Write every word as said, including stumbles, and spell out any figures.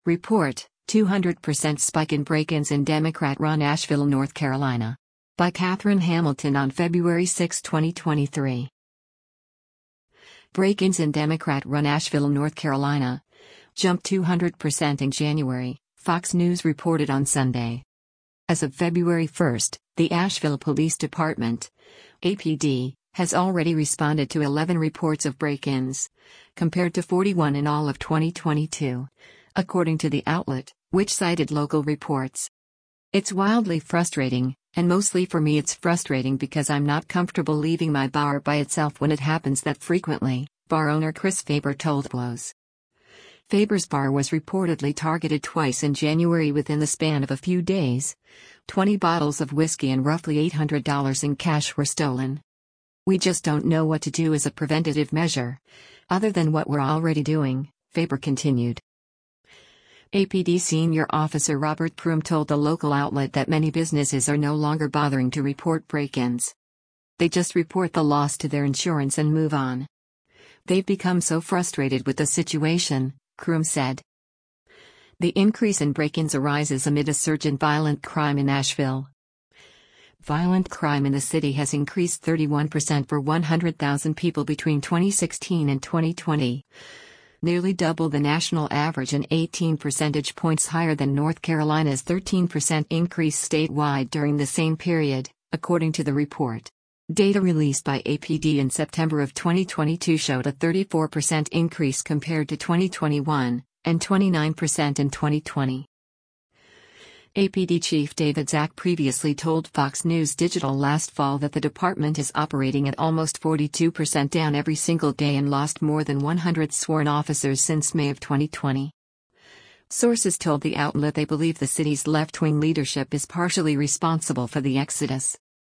Report, two hundred percent spike in break-ins in Democrat-run Asheville, North Carolina. By Catherine Hamilton on February sixth, twenty twenty-three. Break-ins in Democrat-run Asheville, North Carolina, jumped two hundred percent in January, Fox News reported on Sunday. As of February first, the Asheville Police Department, A P D, has already responded to eleven reports of break-ins, compared to forty-one in all of twenty twenty-two, according to the outlet, which cited local reports. It's wildly frustrating, and mostly for me it's frustrating because I'm not comfortable leaving my bar by itself when it happens that frequently, bar owner Chris Faber told Blows. Faber's bar was reportedly targeted twice in January within the span of a few days. twenty bottles of whiskey and roughly eight hundred dollars in cash were stolen. We just don't know what to do as a preventative measure, other than what we're already doing, Faber continued. A P D senior officer Robert Prum told the local outlet that many businesses are no longer bothering to report break-ins. They just report the loss to their insurance and move on. They've become so frustrated with the situation, Prum said. The increase in break-ins arises amid a surge in violent crime in Asheville. Violent crime in the city has increased thirty-one percent for one hundred thousand people between twenty sixteen and twenty twenty. Nearly double the national average and eighteen percentage points higher than North Carolina's thirteen percent increase statewide during the same period, according to the report. Data released by A P D in September of twenty twenty-two showed a thirty-four percent increase compared to twenty twenty-one, and twenty-nine percent in twenty twenty. A P D Chief David Zak previously told Fox News Digital last fall that the department is operating at almost forty-two percent down every single day and lost more than one hundred sworn officers since May of twenty twenty. Sources told the outlet they believe the city's left-wing leadership is partially responsible for the exodus.